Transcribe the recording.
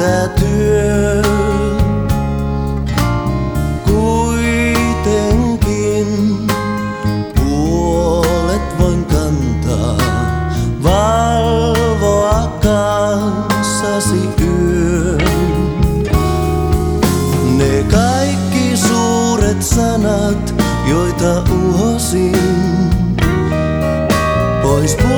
etätyö. Kuitenkin puolet voin kantaa, valvoa kanssasi yön. Ne kaikki suuret sanat, joita uhosin pois